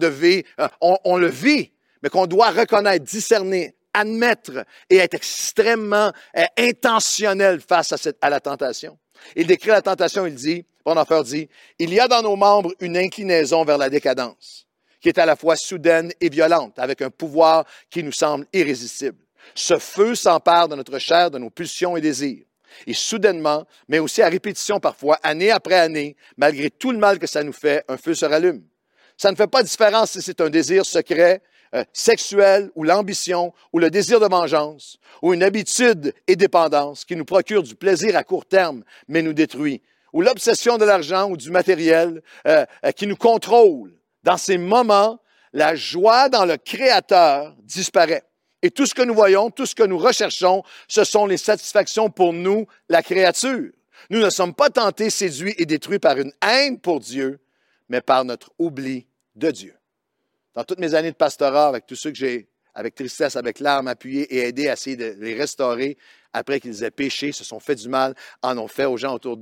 S1: on le vit, mais qu'on doit reconnaître, discerner, admettre et être extrêmement intentionnel face à la tentation. Il décrit la tentation, Bonhoeffer dit, « Il y a dans nos membres une inclinaison vers la décadence, qui est à la fois soudaine et violente, avec un pouvoir qui nous semble irrésistible. Ce feu s'empare de notre chair, de nos pulsions et désirs. Et soudainement, mais aussi à répétition parfois, année après année, malgré tout le mal que ça nous fait, un feu se rallume. Ça ne fait pas de différence si c'est un désir secret, sexuel, ou l'ambition, ou le désir de vengeance, ou une habitude et dépendance qui nous procure du plaisir à court terme, mais nous détruit, ou l'obsession de l'argent ou du matériel qui nous contrôle. Dans ces moments, la joie dans le Créateur disparaît. Et tout ce que nous voyons, tout ce que nous recherchons, ce sont les satisfactions pour nous, la créature. Nous ne sommes pas tentés, séduits et détruits par une haine pour Dieu, mais par notre oubli de Dieu. Dans toutes mes années de pastorat, avec tous ceux que j'ai, avec tristesse, avec larmes, appuyés et aidés à essayer de les restaurer après qu'ils aient péché, se sont fait du mal, en ont fait aux gens autour d'eux,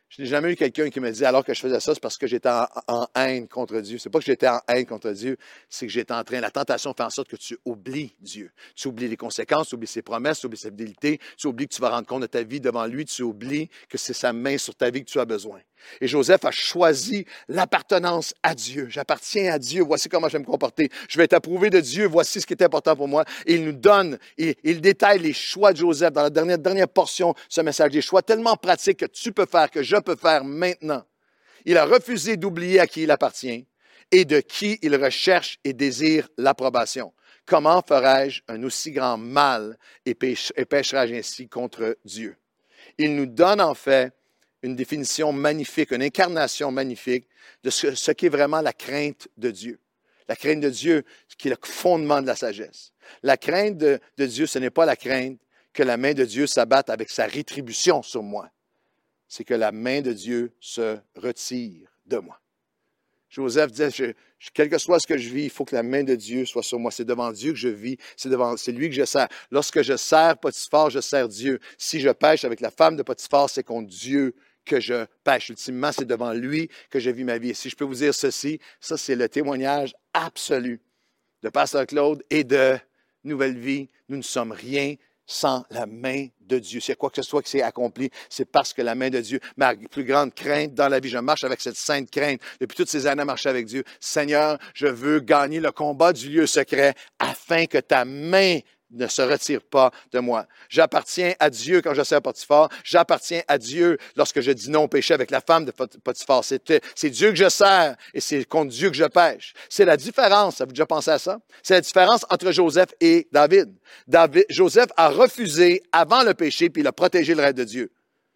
S1: Je n'ai jamais eu quelqu'un qui me dit, alors que je faisais ça, c'est parce que j'étais en haine contre Dieu. C'est pas que j'étais en haine contre Dieu, c'est que j'étais en train, la tentation fait en sorte que tu oublies Dieu. Tu oublies les conséquences, tu oublies ses promesses, tu oublies sa fidélité, tu oublies que tu vas rendre compte de ta vie devant lui, tu oublies que c'est sa main sur ta vie que tu as besoin. Et Joseph a choisi l'appartenance à Dieu. J'appartiens à Dieu, voici comment je vais me comporter. Je vais être approuvé de Dieu, voici ce qui est important pour moi. Et il nous donne, il détaille les choix de Joseph dans la dernière portion, ce message, des choix tellement pratiques que tu peux faire, que je peux faire maintenant. Il a refusé d'oublier à qui il appartient et de qui il recherche et désire l'approbation. Comment ferais-je un aussi grand mal et pécherais-je ainsi contre Dieu? Il nous donne en fait une définition magnifique, une incarnation magnifique de ce qu'est vraiment la crainte de Dieu. La crainte de Dieu, qui est le fondement de la sagesse. La crainte de Dieu, ce n'est pas la crainte que la main de Dieu s'abatte avec sa rétribution sur moi. C'est que la main de Dieu se retire de moi. Joseph disait, quel que soit ce que je vis, il faut que la main de Dieu soit sur moi. C'est devant Dieu que je vis, c'est lui que je sers. Lorsque je sers Potiphar, je sers Dieu. Si je pêche avec la femme de Potiphar, c'est contre Dieu que je pêche. Ultimement, c'est devant lui que je vis ma vie. Et si je peux vous dire ceci, ça c'est le témoignage absolu de Pasteur Claude et de Nouvelle Vie. Nous ne sommes rien sans la main de Dieu. C'est quoi que ce soit qui s'est accompli, c'est parce que la main de Dieu, ma plus grande crainte dans la vie, je marche avec cette sainte crainte depuis toutes ces années à marcher avec Dieu. Seigneur, je veux gagner le combat du lieu secret afin que ta main ne se retire pas de moi. J'appartiens à Dieu quand je sers Potiphar. J'appartiens à Dieu lorsque je dis non au péché avec la femme de Potiphar. C'est Dieu que je sers et c'est contre Dieu que je pêche. C'est la différence. Avez-vous déjà pensé à ça? C'est la différence entre Joseph et David. Joseph a refusé avant le péché puis il a protégé le rêve de Dieu.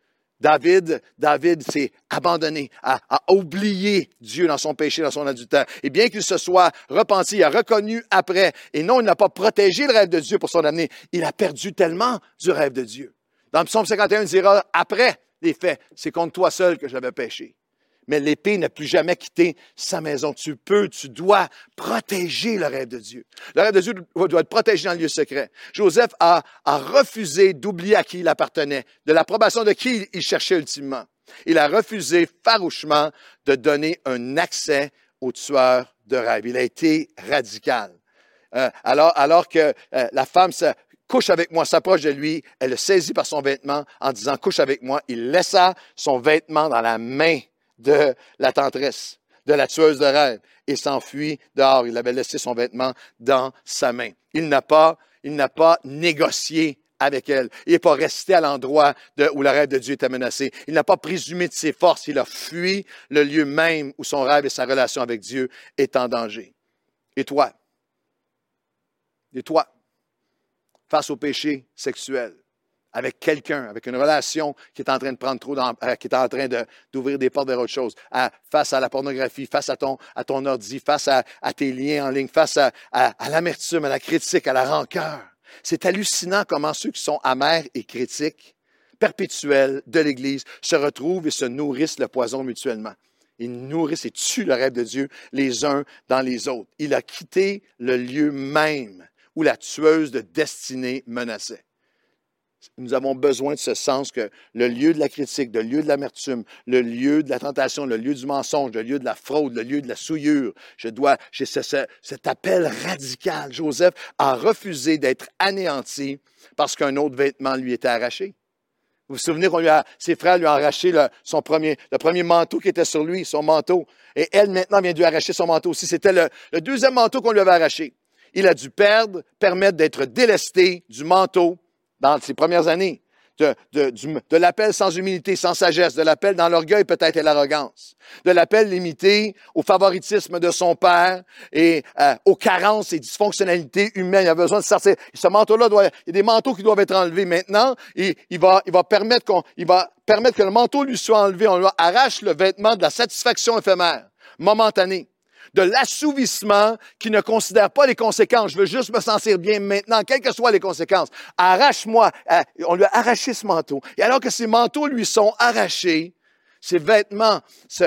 S1: David s'est abandonné, a oublié Dieu dans son péché, dans son adultère. Et bien qu'il se soit repenti, il a reconnu après. Et non, il n'a pas protégé le rêve de Dieu pour son avenir. Il a perdu tellement du rêve de Dieu. Dans le psaume 51, il dira, après les faits, c'est contre toi seul que j'avais péché. Mais l'épée n'a plus jamais quitté sa maison. Tu dois protéger le rêve de Dieu. Le rêve de Dieu doit être protégé dans le lieu secret. Joseph a refusé d'oublier à qui il appartenait, de l'approbation de qui il cherchait ultimement. Il a refusé farouchement de donner un accès au tueur de rêve. Il a été radical. Alors que la femme couche avec moi, s'approche de lui, elle le saisit par son vêtement en disant couche avec moi. Il laissa son vêtement dans la main de la tentresse, de la tueuse de rêve, et s'enfuit dehors. Il avait laissé son vêtement dans sa main. Il n'a pas négocié avec elle. Il n'est pas resté à l'endroit où le rêve de Dieu était menacé. Il n'a pas présumé de ses forces. Il a fui le lieu même où son rêve et sa relation avec Dieu est en danger. Et toi, face au péché sexuel, avec quelqu'un, avec une relation qui est en train de prendre trop, qui est en train d'ouvrir des portes vers autre chose, face à la pornographie, face à ton ordi, face à tes liens en ligne, face à l'amertume, à la critique, à la rancœur. C'est hallucinant comment ceux qui sont amers et critiques, perpétuels de l'Église, se retrouvent et se nourrissent le poison mutuellement. Ils nourrissent et tuent le rêve de Dieu les uns dans les autres. Il a quitté le lieu même où la tueuse de destinée menaçait. Nous avons besoin de ce sens que le lieu de la critique, le lieu de l'amertume, le lieu de la tentation, le lieu du mensonge, le lieu de la fraude, le lieu de la souillure, j'ai cet appel radical. Joseph a refusé d'être anéanti parce qu'un autre vêtement lui était arraché. Vous vous souvenez ses frères lui ont arraché le premier manteau qui était sur lui, son manteau. Et elle, maintenant, vient de lui arracher son manteau aussi. C'était le deuxième manteau qu'on lui avait arraché. Il a dû permettre d'être délesté du manteau dans ses premières années, de l'appel sans humilité, sans sagesse, de l'appel dans l'orgueil peut-être et l'arrogance, de l'appel limité au favoritisme de son père et aux carences et dysfonctionnalités humaines. Il a besoin de sortir. Ce manteau-là, il y a des manteaux qui doivent être enlevés maintenant. Et il va permettre que le manteau lui soit enlevé. On lui arrache le vêtement de la satisfaction éphémère, momentanée, de l'assouvissement qui ne considère pas les conséquences. Je veux juste me sentir bien maintenant, quelles que soient les conséquences. Arrache-moi. On lui a arraché ce manteau. Et alors que ces manteaux lui sont arrachés, ses vêtements,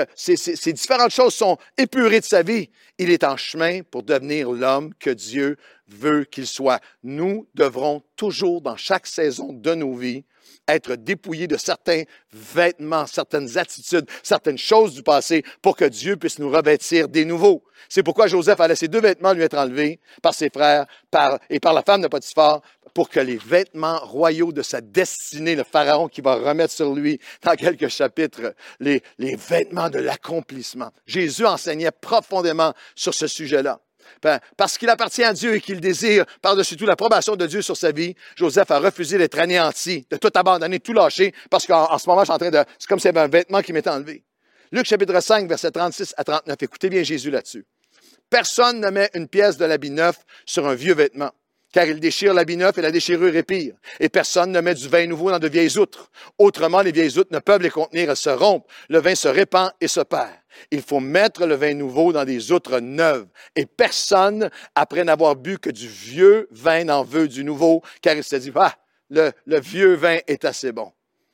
S1: ces différentes choses sont épurées de sa vie, il est en chemin pour devenir l'homme que Dieu veut qu'il soit. Nous devrons toujours, dans chaque saison de nos vies, être dépouillés de certains vêtements, certaines attitudes, certaines choses du passé pour que Dieu puisse nous revêtir des nouveaux. C'est pourquoi Joseph a laissé 2 vêtements lui être enlevés par ses frères et par la femme de Potiphar pour que les vêtements royaux de sa destinée, le Pharaon qui va remettre sur lui dans quelques chapitres, les vêtements de l'accomplissement. Jésus enseignait profondément sur ce sujet-là. Parce qu'il appartient à Dieu et qu'il désire par-dessus tout l'approbation de Dieu sur sa vie, Joseph a refusé d'être anéanti, de tout abandonner, de tout lâcher, parce qu'en ce moment, c'est comme s'il y avait un vêtement qui m'était enlevé. Luc chapitre 5, versets 36 à 39. Écoutez bien Jésus là-dessus. Personne ne met une pièce de l'habit neuf sur un vieux vêtement, car il déchire l'habit neuf et la déchirure est pire. Et personne ne met du vin nouveau dans de vieilles outres. Autrement, les vieilles outres ne peuvent les contenir, elles se rompent. Le vin se répand et se perd. Il faut mettre le vin nouveau dans des outres neuves. Et personne, après n'avoir bu que du vieux vin, n'en veut du nouveau, car il se dit, le vieux vin est assez bon.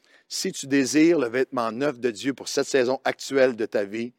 S1: Si tu désires le vêtement neuf de Dieu pour cette saison actuelle de ta vie,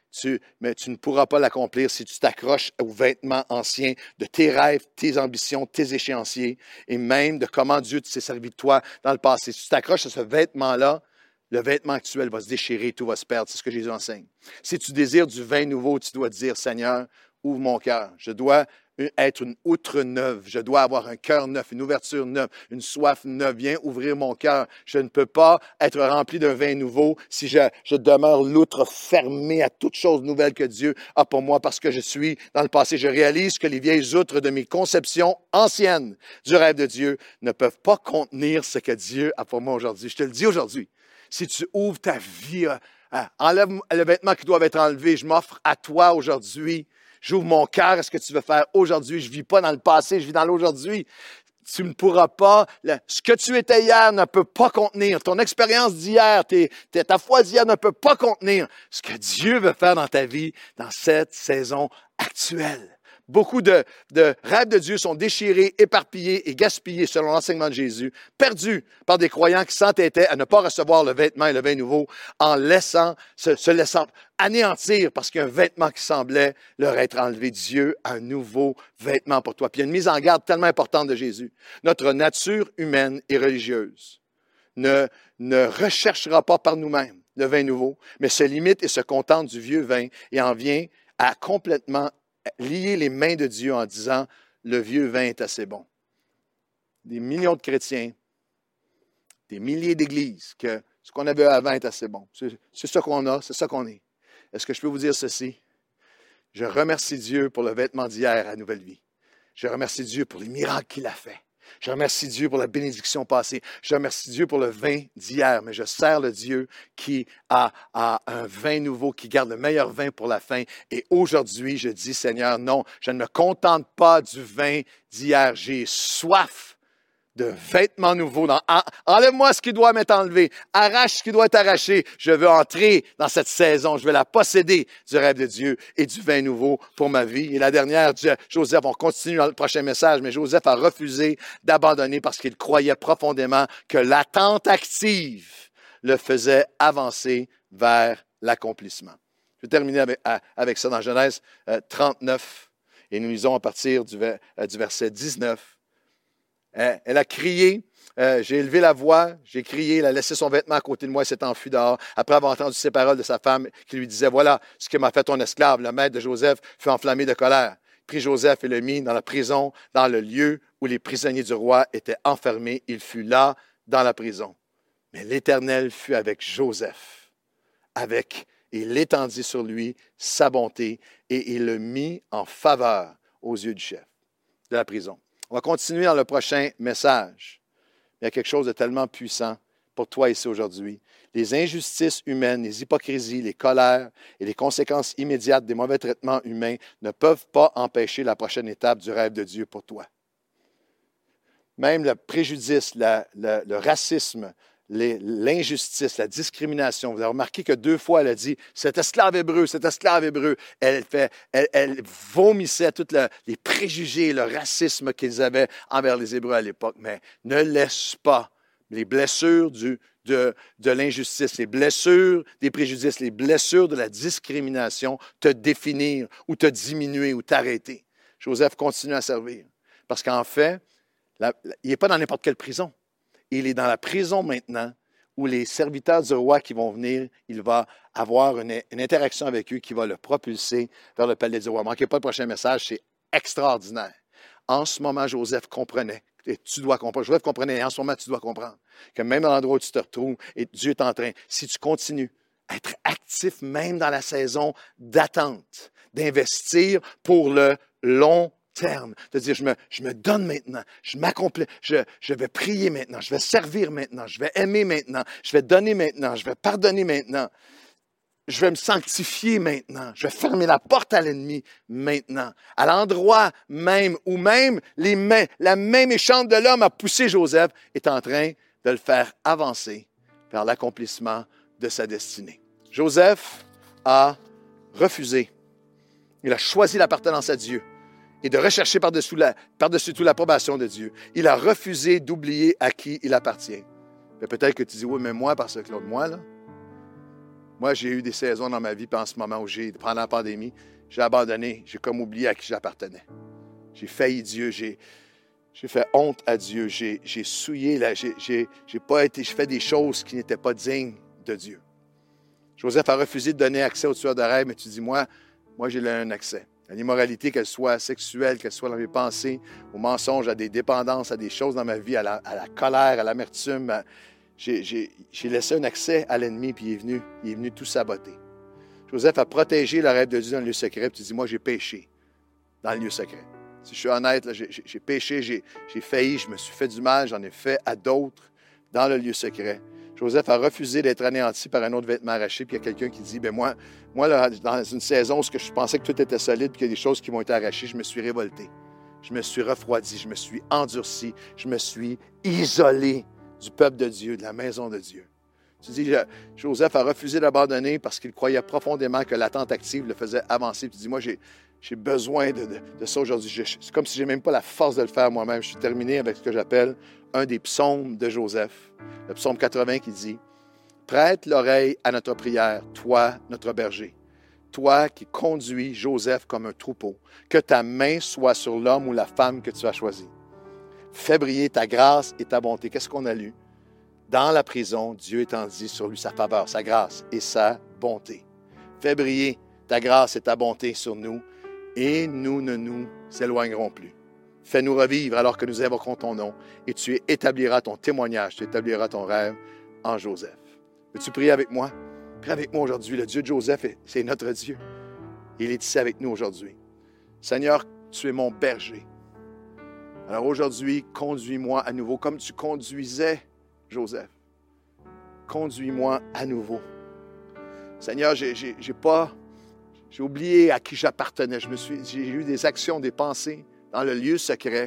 S1: mais tu ne pourras pas l'accomplir si tu t'accroches aux vêtements anciens de tes rêves, tes ambitions, tes échéanciers, et même de comment Dieu s'est servi de toi dans le passé. Si tu t'accroches à ce vêtement-là, le vêtement actuel va se déchirer, tout va se perdre. C'est ce que Jésus enseigne. Si tu désires du vin nouveau, tu dois dire, Seigneur, ouvre mon cœur. Je dois être une outre neuve. Je dois avoir un cœur neuf, une ouverture neuve, une soif neuve. Viens ouvrir mon cœur. Je ne peux pas être rempli d'un vin nouveau si je demeure l'outre fermée à toute chose nouvelle que Dieu a pour moi parce que je suis dans le passé. Je réalise que les vieilles outres de mes conceptions anciennes du rêve de Dieu ne peuvent pas contenir ce que Dieu a pour moi aujourd'hui. Je te le dis aujourd'hui. Si tu ouvres ta vie, enlève le vêtement qui doit être enlevé. Je m'offre à toi aujourd'hui. J'ouvre mon cœur à ce que tu veux faire aujourd'hui. Je ne vis pas dans le passé, je vis dans l'aujourd'hui. Tu ne pourras pas, ce que tu étais hier ne peut pas contenir. Ton expérience d'hier, ta foi d'hier ne peut pas contenir ce que Dieu veut faire dans ta vie dans cette saison actuelle. Beaucoup de rêves de Dieu sont déchirés, éparpillés et gaspillés selon l'enseignement de Jésus, perdus par des croyants qui s'entêtaient à ne pas recevoir le vêtement et le vin nouveau en se laissant anéantir parce qu'il y a un vêtement qui semblait leur être enlevé. Dieu a un nouveau vêtement pour toi. Puis il y a une mise en garde tellement importante de Jésus. Notre nature humaine et religieuse ne recherchera pas par nous-mêmes le vin nouveau, mais se limite et se contente du vieux vin et en vient à complètement lier les mains de Dieu en disant « le vieux vin est assez bon ». Des millions de chrétiens, des milliers d'églises, que ce qu'on avait avant est assez bon. C'est ça qu'on a, c'est ça qu'on est. Est-ce que je peux vous dire ceci? Je remercie Dieu pour le vêtement d'hier à Nouvelle Vie. Je remercie Dieu pour les miracles qu'il a fait. Je remercie Dieu pour la bénédiction passée. Je remercie Dieu pour le vin d'hier, mais je sers le Dieu qui a un vin nouveau, qui garde le meilleur vin pour la fin. Et aujourd'hui, je dis, Seigneur, non, je ne me contente pas du vin d'hier. J'ai soif de vêtements nouveaux. Enlève-moi ce qui doit m'être enlevé. Arrache ce qui doit être arraché. Je veux entrer dans cette saison. Je veux la posséder du rêve de Dieu et du vin nouveau pour ma vie. Et la dernière, Joseph, on continue dans le prochain message, mais Joseph a refusé d'abandonner parce qu'il croyait profondément que l'attente active le faisait avancer vers l'accomplissement. Je vais terminer avec ça dans Genèse 39 et nous lisons à partir du verset 19. Elle a crié, j'ai élevé la voix, j'ai crié, elle a laissé son vêtement à côté de moi et s'est enfuie dehors. Après avoir entendu ces paroles de sa femme qui lui disait, voilà ce que m'a fait ton esclave. Le maître de Joseph fut enflammé de colère. Il prit Joseph et le mit dans la prison, dans le lieu où les prisonniers du roi étaient enfermés. Il fut là, dans la prison. Mais l'Éternel fut avec Joseph, et il étendit sur lui sa bonté et il le mit en faveur aux yeux du chef de la prison. On va continuer dans le prochain message. Il y a quelque chose de tellement puissant pour toi ici aujourd'hui. Les injustices humaines, les hypocrisies, les colères et les conséquences immédiates des mauvais traitements humains ne peuvent pas empêcher la prochaine étape du rêve de Dieu pour toi. Même le préjudice, le racisme, l'injustice, la discrimination. Vous avez remarqué que 2 fois, elle a dit « cet esclave hébreu, cet esclave hébreu ». Elle vomissait tous les préjugés, le racisme qu'ils avaient envers les Hébreux à l'époque. Mais ne laisse pas les blessures de l'injustice, les blessures des préjudices, les blessures de la discrimination te définir ou te diminuer ou t'arrêter. Joseph continue à servir. Parce qu'en fait, il n'est pas dans n'importe quelle prison. Il est dans la prison maintenant où les serviteurs du roi qui vont venir, il va avoir une interaction avec eux qui va le propulser vers le palais du roi. Ne manquez pas le prochain message, c'est extraordinaire. En ce moment, Joseph comprenait, et tu dois comprendre, Joseph comprenait, et en ce moment, tu dois comprendre que même dans l'endroit où tu te retrouves, et Dieu est en train, si tu continues à être actif même dans la saison d'attente, d'investir pour le long terme, de dire, je me donne maintenant, je m'accomplis, je vais prier maintenant, je vais servir maintenant, je vais aimer maintenant, je vais donner maintenant, je vais pardonner maintenant, je vais me sanctifier maintenant, je vais fermer la porte à l'ennemi maintenant, à l'endroit même où même la main méchante de l'homme a poussé Joseph, est en train de le faire avancer vers l'accomplissement de sa destinée. Joseph a refusé, il a choisi l'appartenance à Dieu et de rechercher par-dessus tout l'approbation de Dieu. Il a refusé d'oublier à qui il appartient. Mais peut-être que tu dis, oui, mais moi, parce que Claude, moi, j'ai eu des saisons dans ma vie, puis en ce moment où pendant la pandémie, j'ai abandonné, j'ai comme oublié à qui j'appartenais. J'ai failli Dieu, j'ai fait honte à Dieu, j'ai souillé, j'ai fait des choses qui n'étaient pas dignes de Dieu. Joseph a refusé de donner accès aux tueurs de rêve, mais tu dis, moi, j'ai un accès. À l'immoralité, qu'elle soit sexuelle, qu'elle soit dans mes pensées, aux mensonges, à des dépendances, à des choses dans ma vie, à la colère, à l'amertume. J'ai laissé un accès à l'ennemi, puis il est venu tout saboter. Joseph a protégé le rêve de Dieu dans le lieu secret, puis tu dis, moi, j'ai péché dans le lieu secret. Si je suis honnête, là, j'ai péché, j'ai failli, je me suis fait du mal, j'en ai fait à d'autres dans le lieu secret. Joseph a refusé d'être anéanti par un autre vêtement arraché, puis il y a quelqu'un qui dit, moi là, dans une saison où je pensais que tout était solide, puis qu'il y a des choses qui m'ont été arrachées, je me suis révolté. Je me suis refroidi, je me suis endurci, je me suis isolé du peuple de Dieu, de la maison de Dieu. Tu dis, Joseph a refusé d'abandonner parce qu'il croyait profondément que l'attente active le faisait avancer. Tu dis, moi, j'ai besoin de ça aujourd'hui. C'est comme si je n'ai même pas la force de le faire moi-même. Je suis terminé avec ce que j'appelle un des psaumes de Joseph, le psaume 80 qui dit, « Prête l'oreille à notre prière, toi, notre berger, toi qui conduis Joseph comme un troupeau, que ta main soit sur l'homme ou la femme que tu as choisi. Fais briller ta grâce et ta bonté. » Qu'est-ce qu'on a lu? Dans la prison, Dieu étendit sur lui sa faveur, sa grâce et sa bonté. Fais briller ta grâce et ta bonté sur nous, et nous ne nous éloignerons plus. Fais-nous revivre alors que nous invoquons ton nom, et tu établiras ton témoignage, tu établiras ton rêve en Joseph. Veux-tu prier avec moi? Prie avec moi aujourd'hui. Le Dieu de Joseph, c'est notre Dieu. Il est ici avec nous aujourd'hui. Seigneur, tu es mon berger. Alors aujourd'hui, conduis-moi à nouveau comme tu conduisais Joseph. Conduis-moi à nouveau. Seigneur, j'ai oublié à qui j'appartenais. J'ai eu des actions, des pensées dans le lieu secret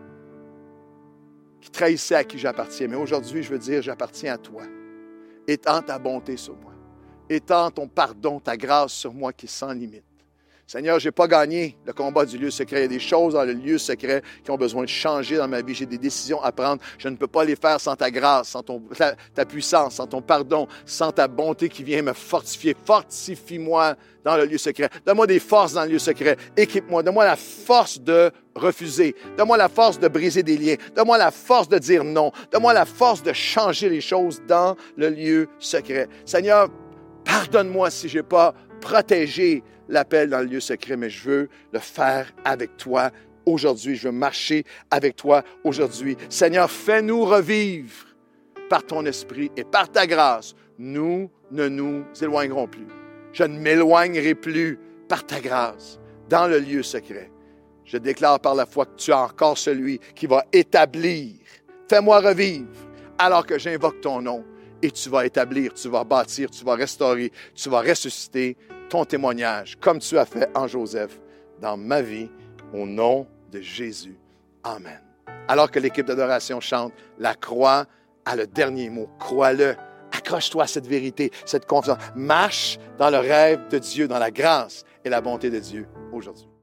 S1: qui trahissaient à qui j'appartiens. Mais aujourd'hui, je veux dire, j'appartiens à toi. Étends ta bonté sur moi. Étends ton pardon, ta grâce sur moi qui est sans limite. Seigneur, je n'ai pas gagné le combat du lieu secret. Il y a des choses dans le lieu secret qui ont besoin de changer dans ma vie. J'ai des décisions à prendre. Je ne peux pas les faire sans ta grâce, sans ta puissance, sans ton pardon, sans ta bonté qui vient me fortifier. Fortifie-moi dans le lieu secret. Donne-moi des forces dans le lieu secret. Équipe-moi. Donne-moi la force de refuser. Donne-moi la force de briser des liens. Donne-moi la force de dire non. Donne-moi la force de changer les choses dans le lieu secret. Seigneur, pardonne-moi si je n'ai pas protégé l'appel dans le lieu secret, mais je veux le faire avec toi aujourd'hui. Je veux marcher avec toi aujourd'hui. Seigneur, fais-nous revivre par ton esprit et par ta grâce. Nous ne nous éloignerons plus. Je ne m'éloignerai plus par ta grâce dans le lieu secret. Je déclare par la foi que tu es encore celui qui va établir. Fais-moi revivre alors que j'invoque ton nom. Et tu vas établir, tu vas bâtir, tu vas restaurer, tu vas ressusciter ton témoignage, comme tu as fait en Joseph, dans ma vie, au nom de Jésus. Amen. Alors que l'équipe d'adoration chante, la croix a le dernier mot. Crois-le. Accroche-toi à cette vérité, cette confiance. Marche dans le rêve de Dieu, dans la grâce et la bonté de Dieu aujourd'hui.